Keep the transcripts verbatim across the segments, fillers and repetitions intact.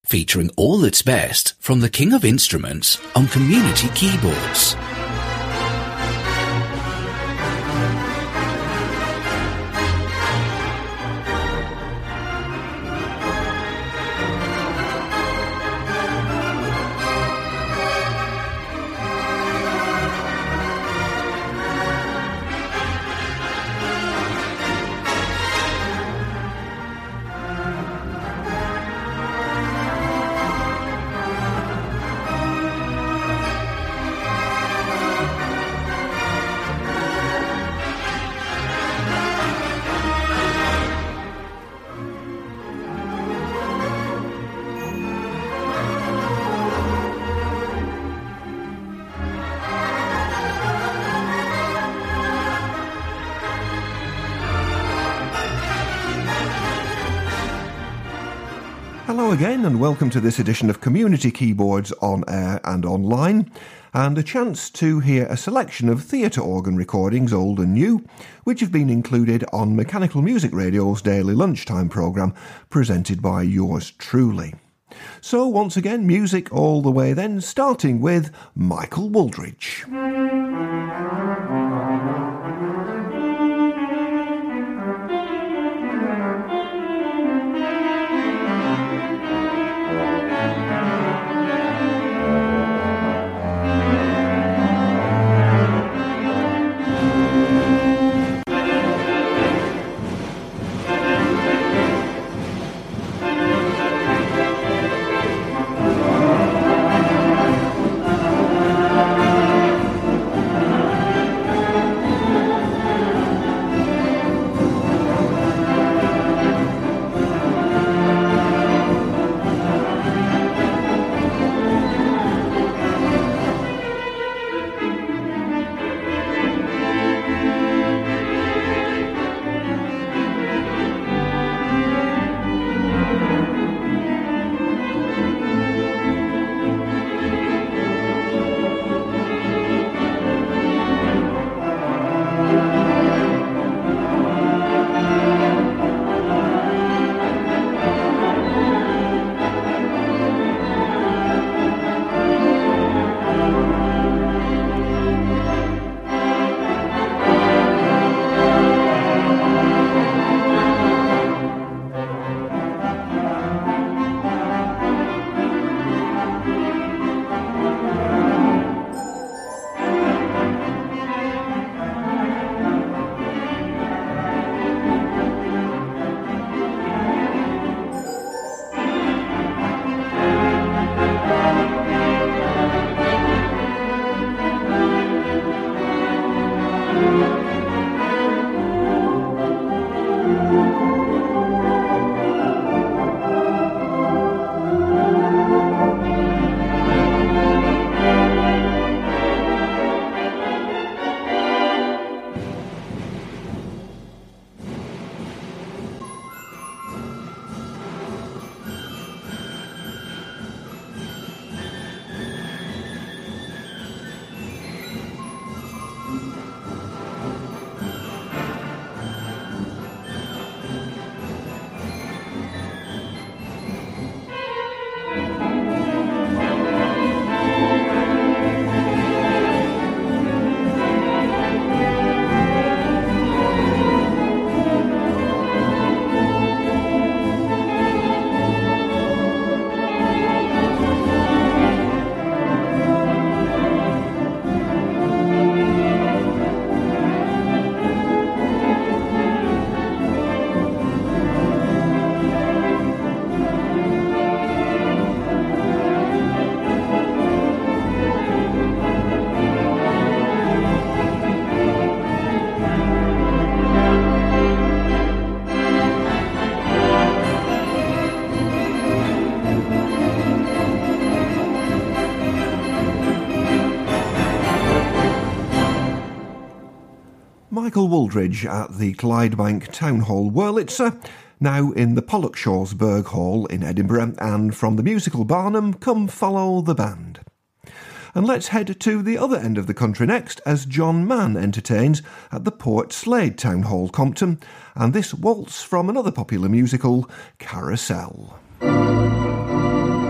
featuring all that's best from the King of Instruments on Community Keyboards. Hello again and welcome to this edition of Community Keyboards on air and online, and a chance to hear a selection of theatre organ recordings, old and new, which have been included on Mechanical Music Radio's daily lunchtime programme presented by yours truly. So once again, music all the way then, starting with Michael Wooldridge. Michael Wooldridge at the Clydebank Town Hall Wurlitzer, now in the Pollokshaws Hall in Edinburgh, and from the musical Barnum, Come Follow the Band. And let's head to the other end of the country next as John Mann entertains at the Port Slade Town Hall, Compton, and this waltz from another popular musical, Carousel.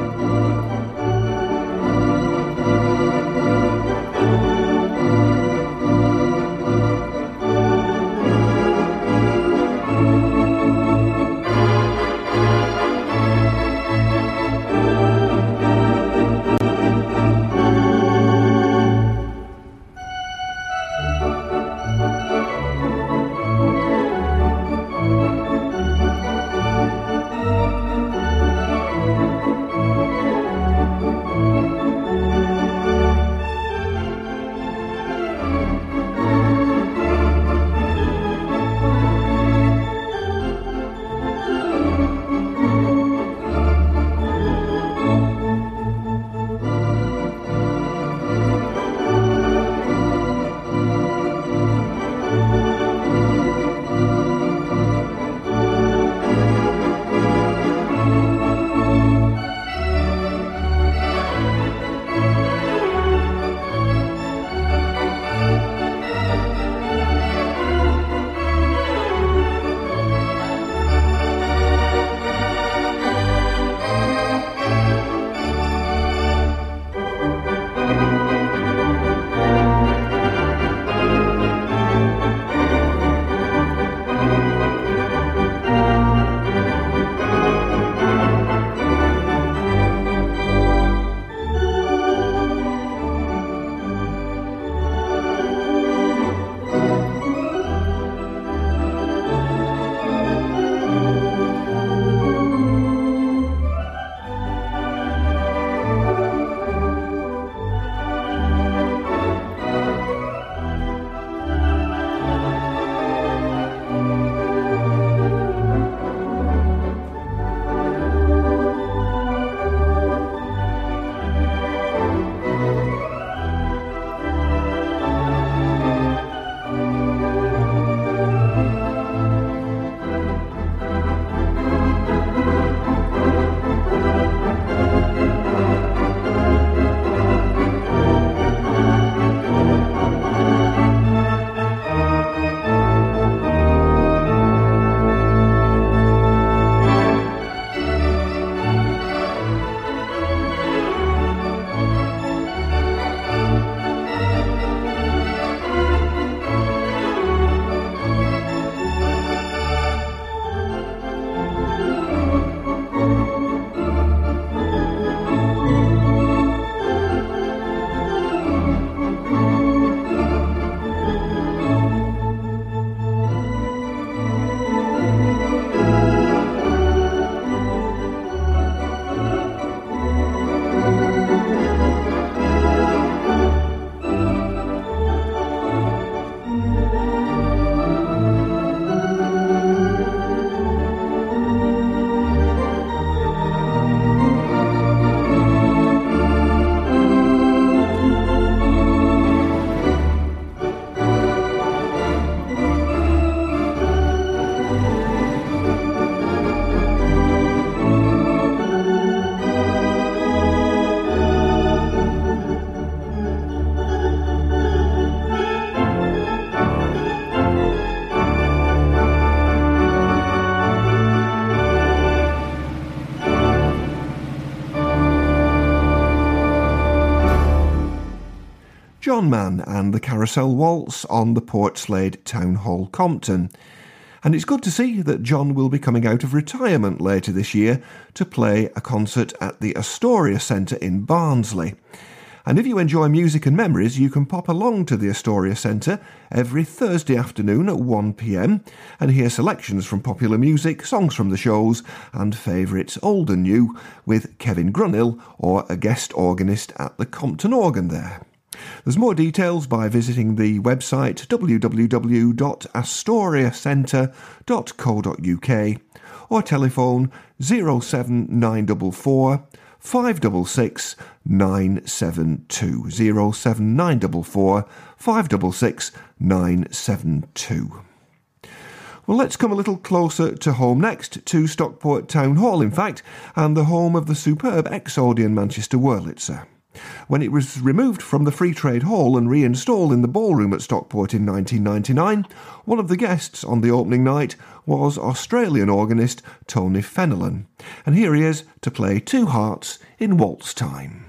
John Mann and the Carousel Waltz on the Portslade Town Hall, Compton. And it's good to see that John will be coming out of retirement later this year to play a concert at the Astoria Centre in Barnsley. And if you enjoy music and memories, you can pop along to the Astoria Centre every Thursday afternoon at one p m and hear selections from popular music, songs from the shows, and favourites old and new with Kevin Grunill or a guest organist at the Compton Organ there. There's more details by visiting the website w w w dot astoria centre dot co dot u k or telephone zero seven nine four four five six six nine seven two zero seven nine four four five six six nine seven two. Well, let's come a little closer to home next, to Stockport Town Hall, in fact, and the home of the superb ex-Odeon Manchester Wurlitzer. When it was removed from the Free Trade Hall and reinstalled in the ballroom at Stockport in nineteen ninety-nine, one of the guests on the opening night was Australian organist Tony Fenelon. And here he is to play Two Hearts in Waltz Time.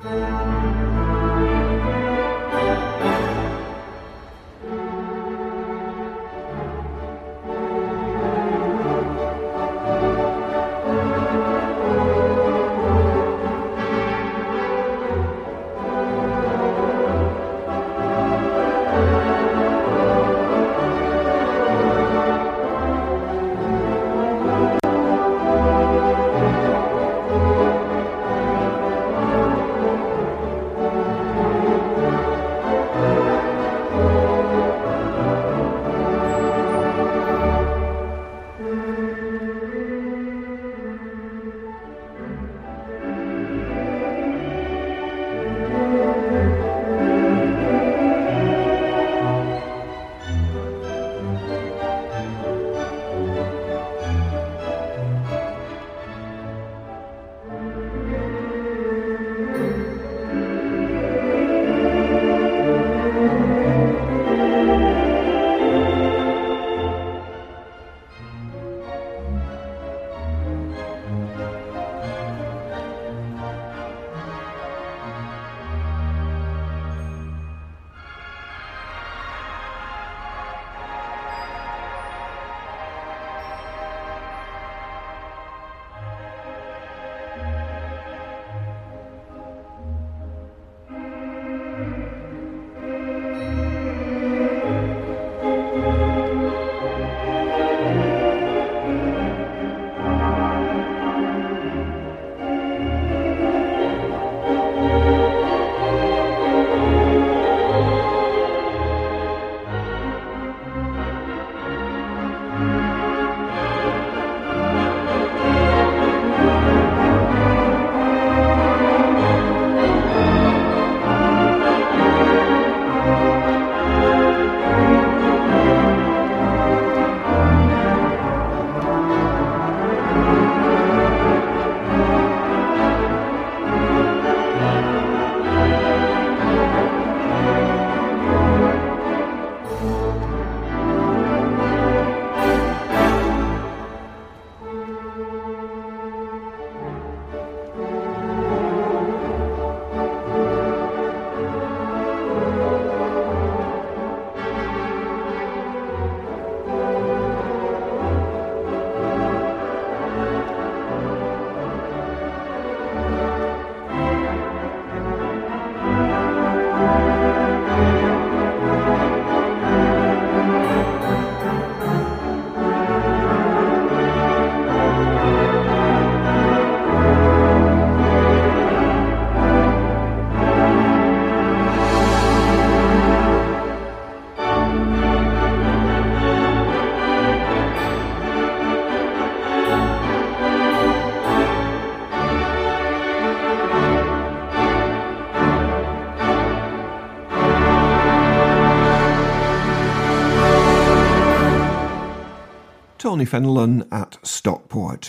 Tony Fenelon at Stockport.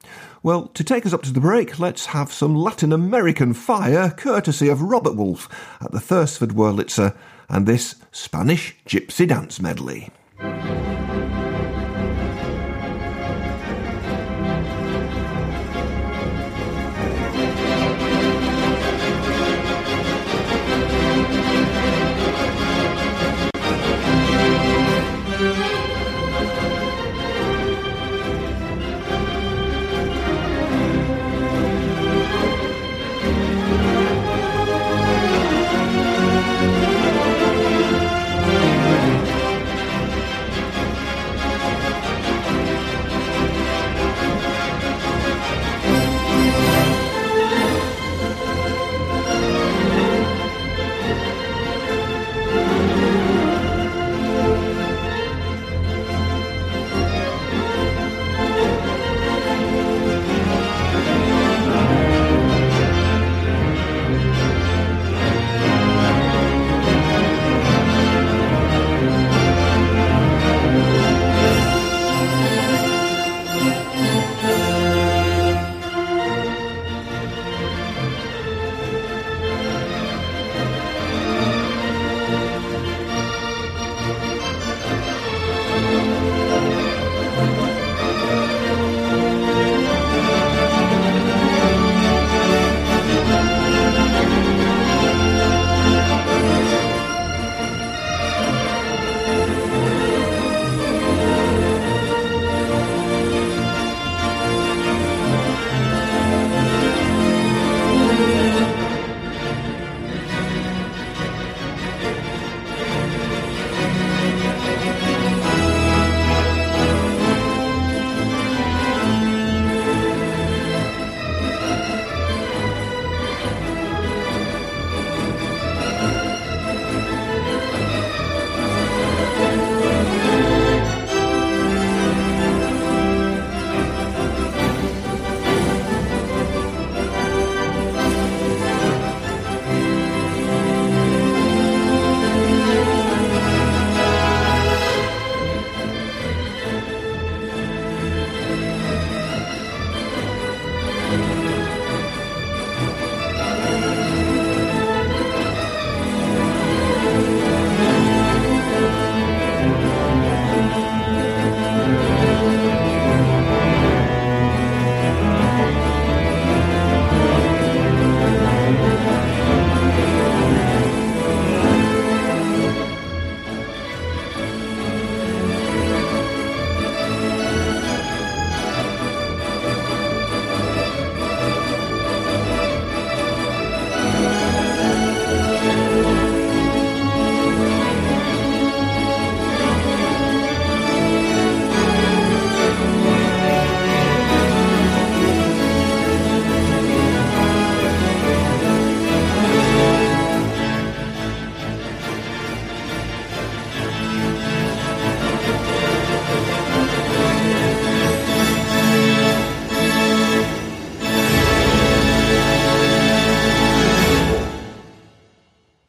Well, to take us up to the break, let's have some Latin American fire courtesy of Robert Wolfe at the Thursford Wurlitzer and this Spanish Gypsy Dance medley.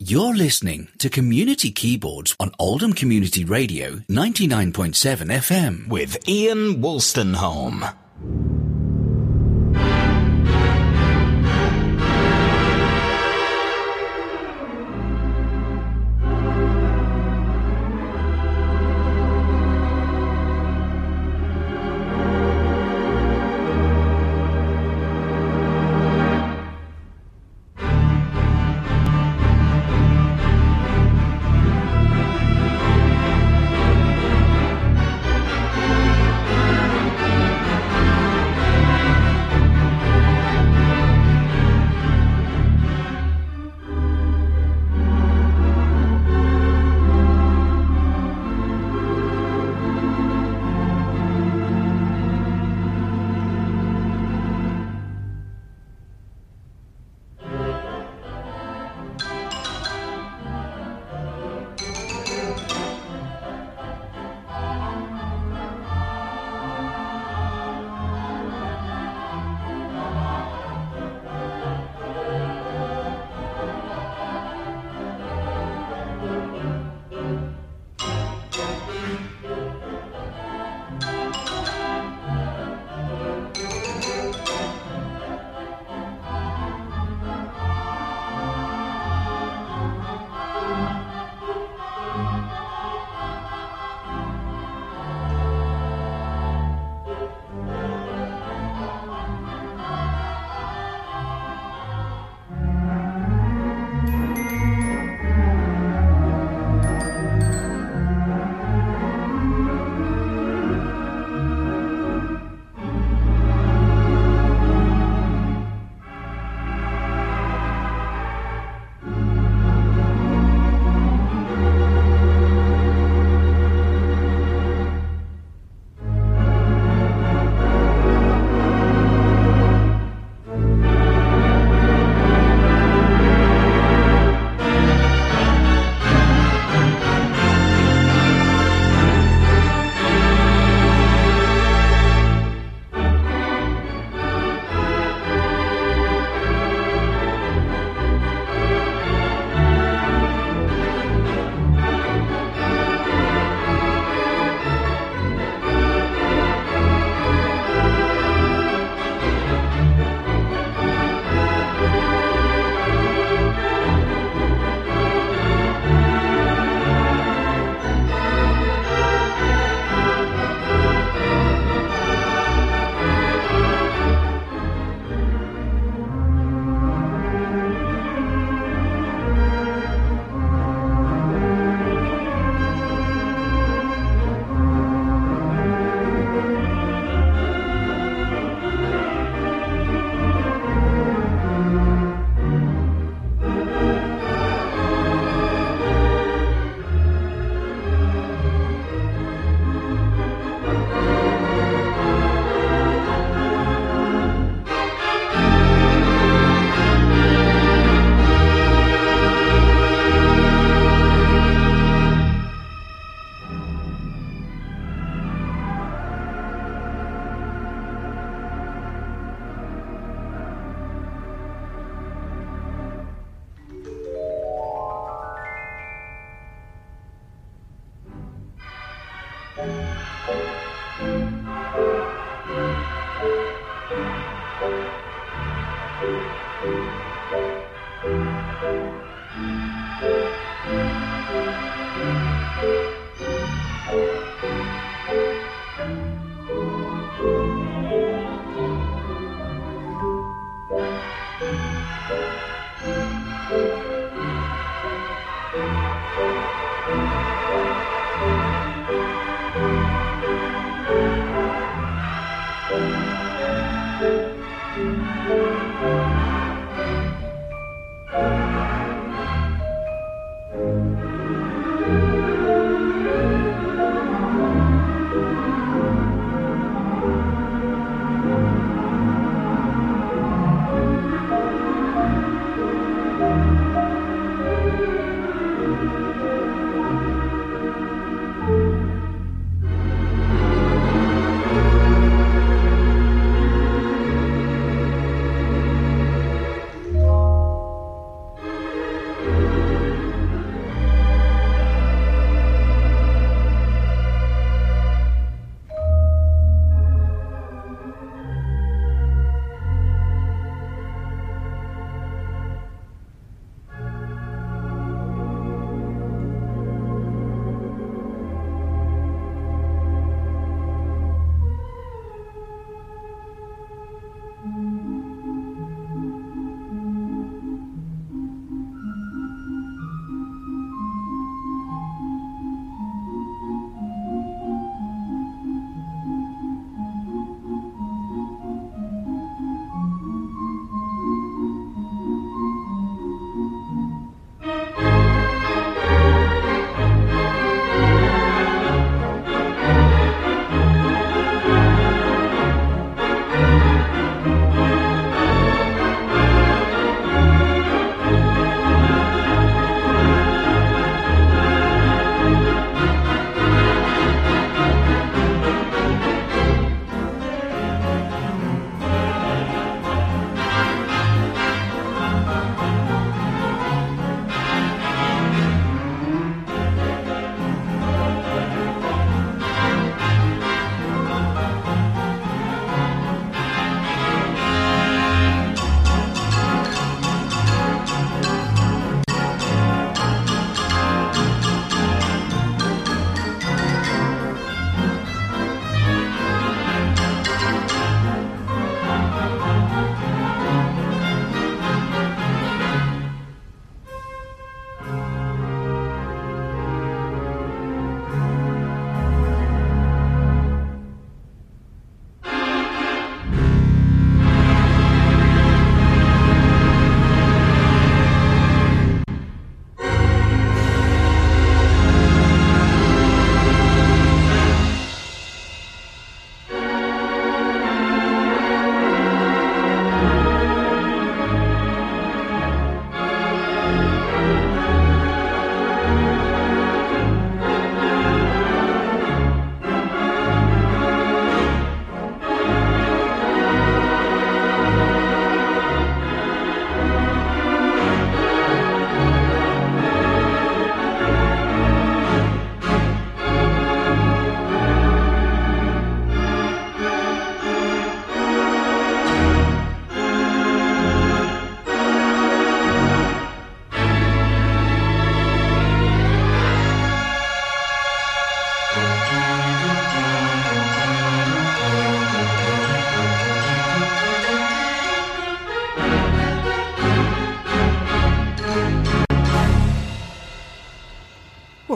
You're listening to Community Keyboards on Oldham Community Radio ninety-nine point seven F M with Ian Wolstenholme.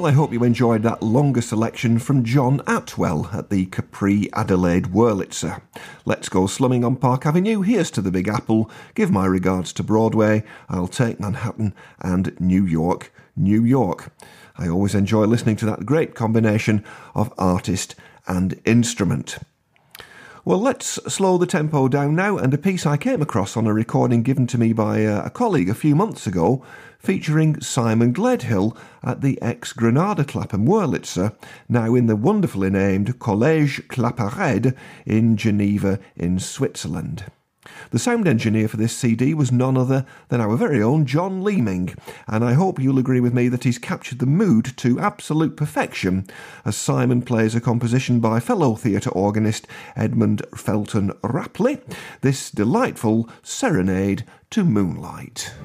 Well, I hope you enjoyed that longer selection from John Atwell at the Capri Adelaide Wurlitzer. Let's go slumming on Park Avenue. Here's to the Big Apple. Give my regards to Broadway. I'll take Manhattan and New York, New York. I always enjoy listening to that great combination of artist and instrument. Well, let's slow the tempo down now, and a piece I came across on a recording given to me by a colleague a few months ago, featuring Simon Gledhill at the ex-Granada Clapham Wurlitzer, now in the wonderfully named Collège Claparède in Geneva in Switzerland. The sound engineer for this C D was none other than our very own John Leeming, and I hope you'll agree with me that he's captured the mood to absolute perfection as Simon plays a composition by fellow theatre organist Edmund Felton Rapley, this delightful Serenade to Moonlight.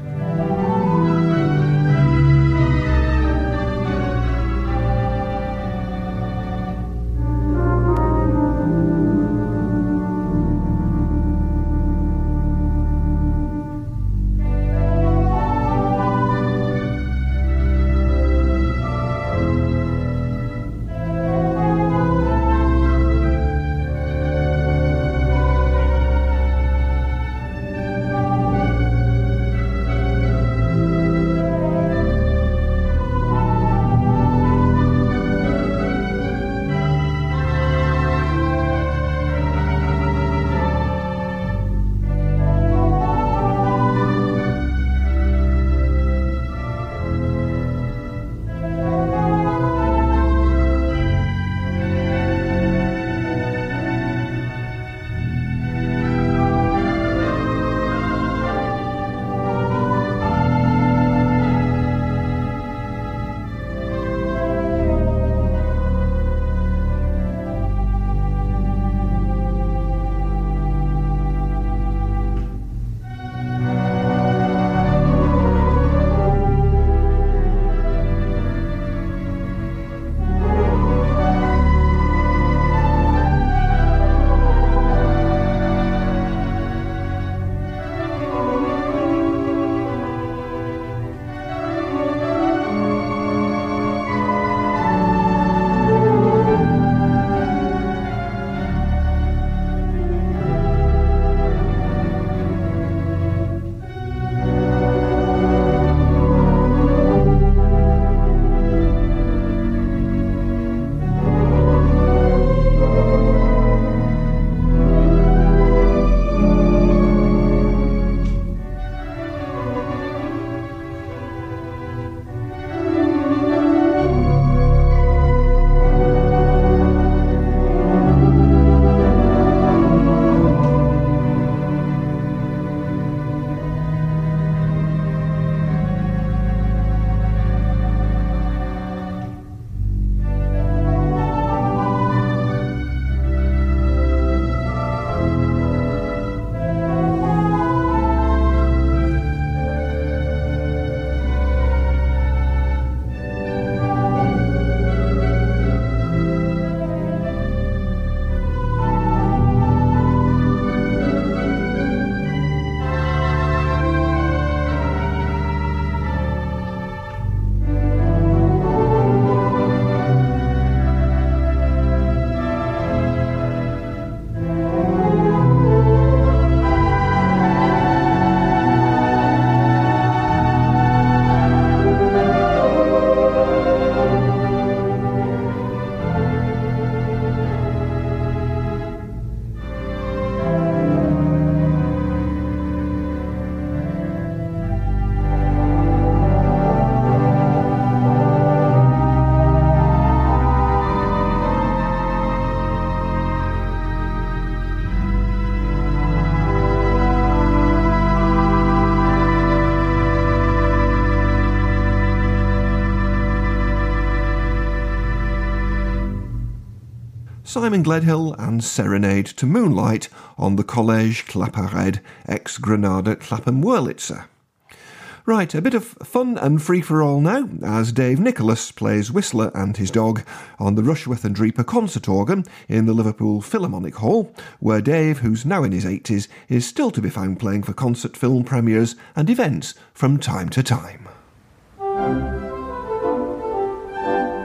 Simon Gledhill and Serenade to Moonlight on the Collège Claparède ex-Granada Clapham Wurlitzer. Right, a bit of fun and free-for-all now, as Dave Nicholas plays Whistler and his dog on the Rushworth and Dreeper concert organ in the Liverpool Philharmonic Hall, where Dave, who's now in his eighties, is still to be found playing for concert film premieres and events from time to time.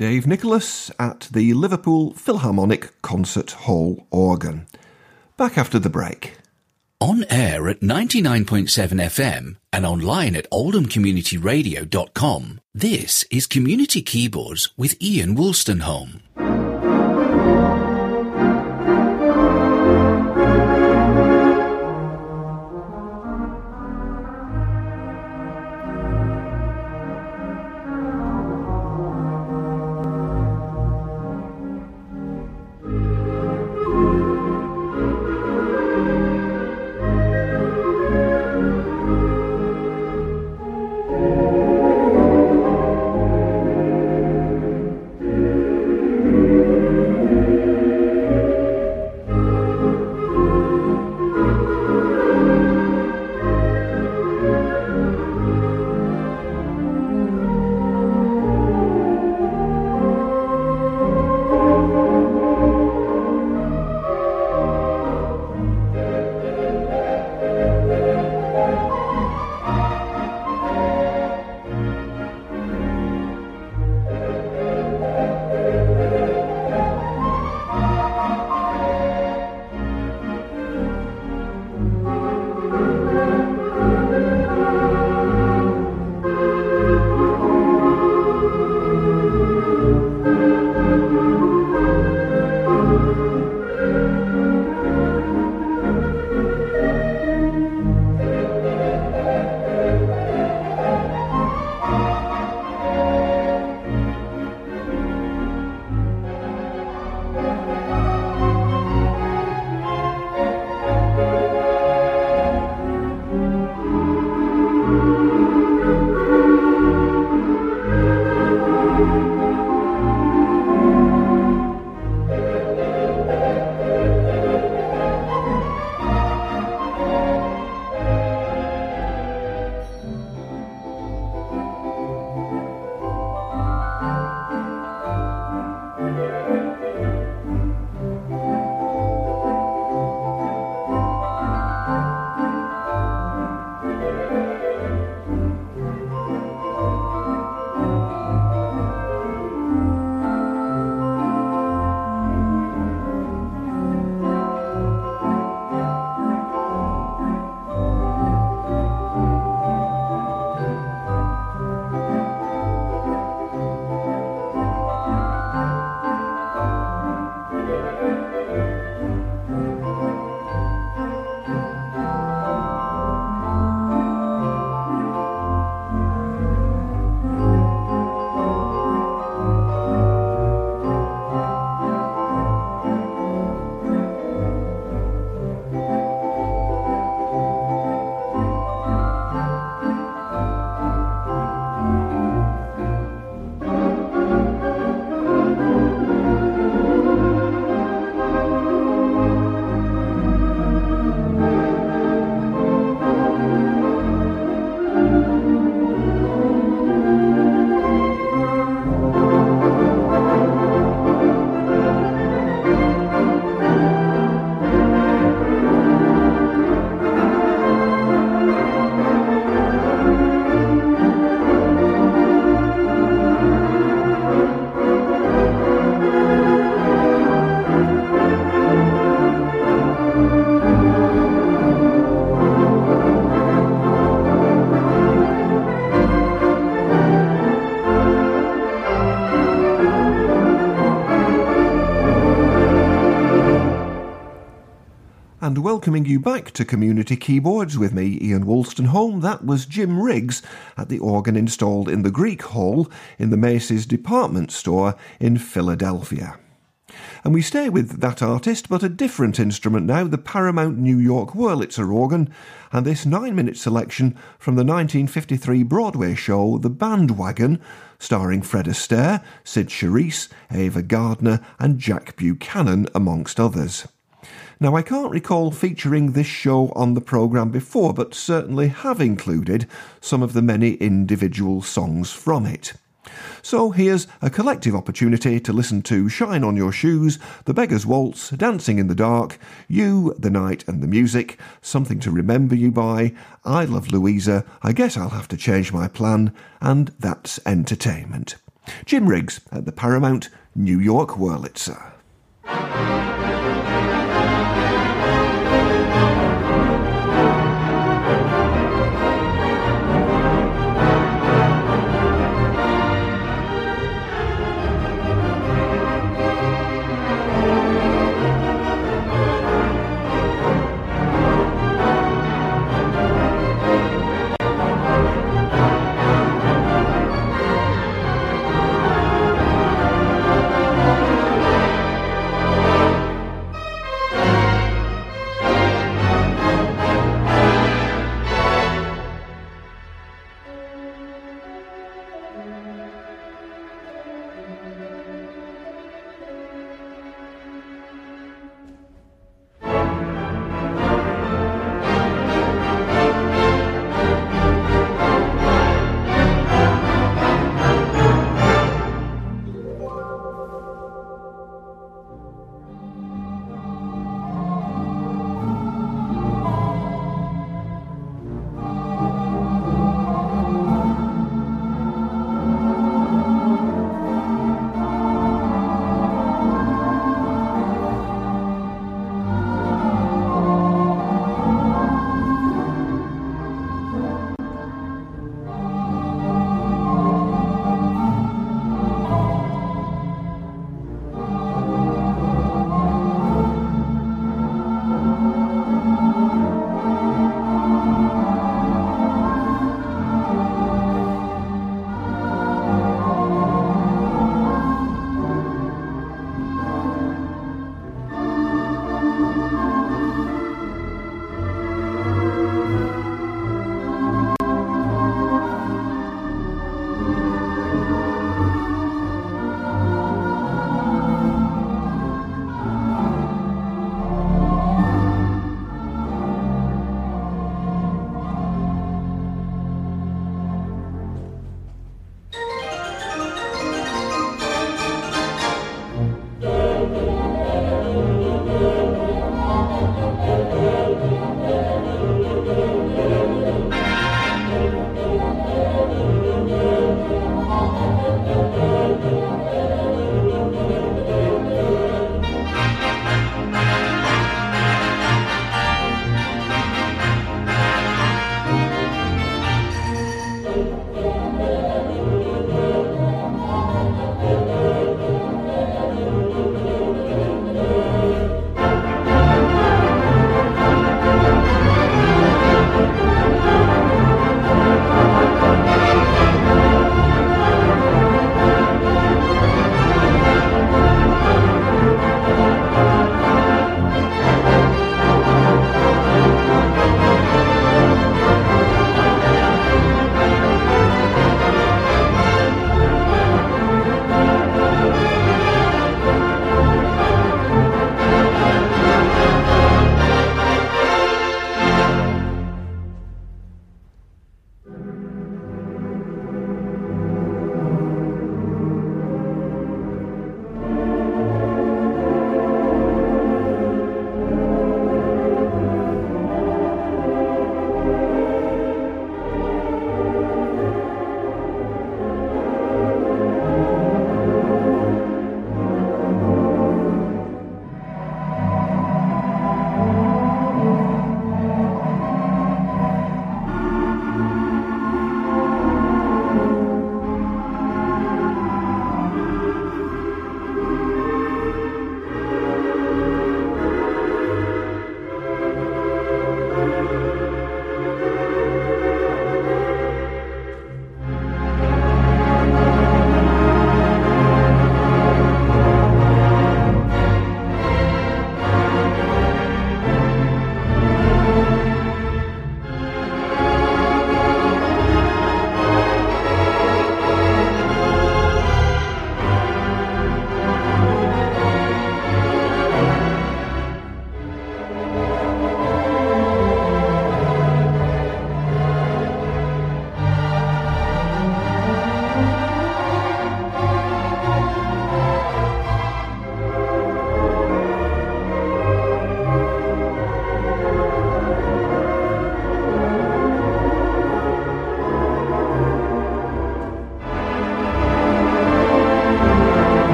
Dave Nicholas at the Liverpool Philharmonic Concert Hall organ. Back after the break. On air at ninety-nine point seven F M and online at oldham community radio dot com, this is Community Keyboards with Ian Wolstenholme. and welcoming you back to Community Keyboards with me, Ian Wolstenholme. That was Jim Riggs at the organ installed in the Greek Hall in the Macy's department store in Philadelphia. And we stay with that artist, but a different instrument now, the Paramount New York Wurlitzer organ, and this nine-minute selection from the nineteen fifty-three Broadway show The Bandwagon, starring Fred Astaire, Sid Charisse, Ava Gardner and Jack Buchanan, amongst others. Now, I can't recall featuring this show on the programme before, but certainly have included some of the many individual songs from it. So here's a collective opportunity to listen to Shine On Your Shoes, The Beggar's Waltz, Dancing in the Dark, You, The Night and the Music, Something to Remember You By, I Love Louisa, I Guess I'll Have to Change My Plan, and That's Entertainment. Jim Riggs at the Paramount, New York Wurlitzer.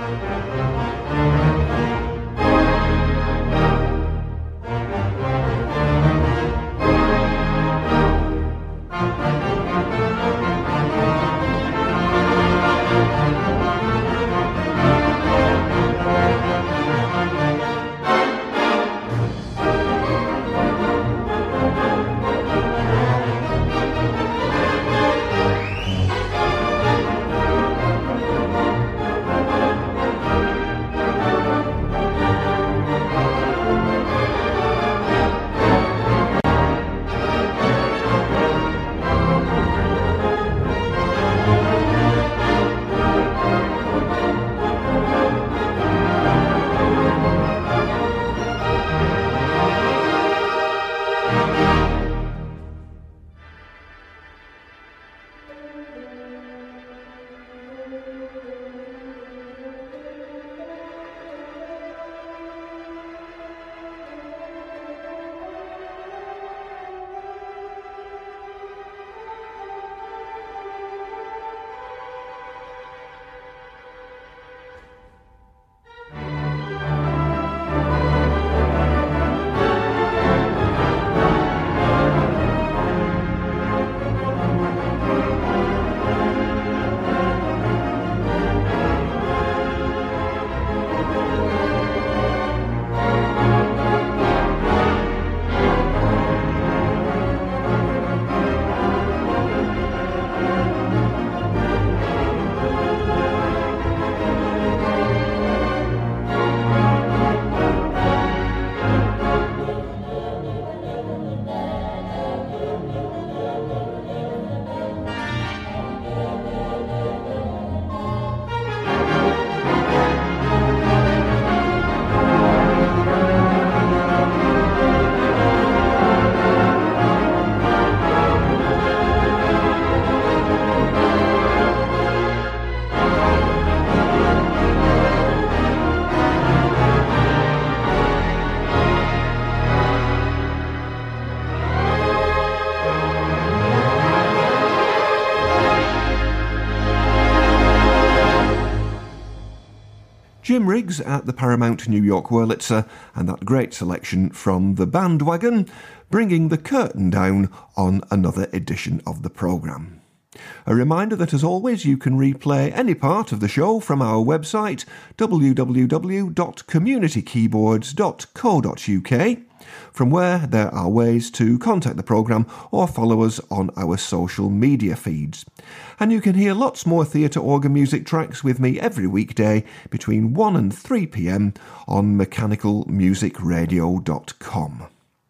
Jim Riggs at the Paramount New York Wurlitzer, and that great selection from The Bandwagon, bringing the curtain down on another edition of the programme. A reminder that, as always, you can replay any part of the show from our website, w w w dot community keyboards dot co dot u k, from where there are ways to contact the programme or follow us on our social media feeds. And you can hear lots more theatre organ music tracks with me every weekday between one and three p m on mechanical music radio dot com.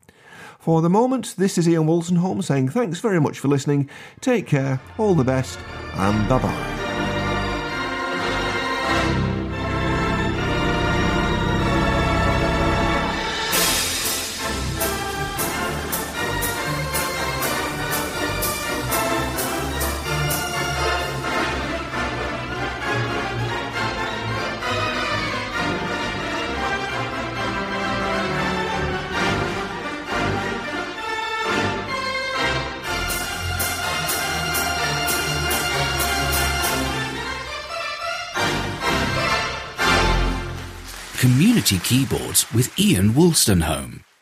For the moment, this is Ian Wolstenholme saying thanks very much for listening, take care, all the best, and bye-bye. Community Keyboards with Ian Wolstenholme.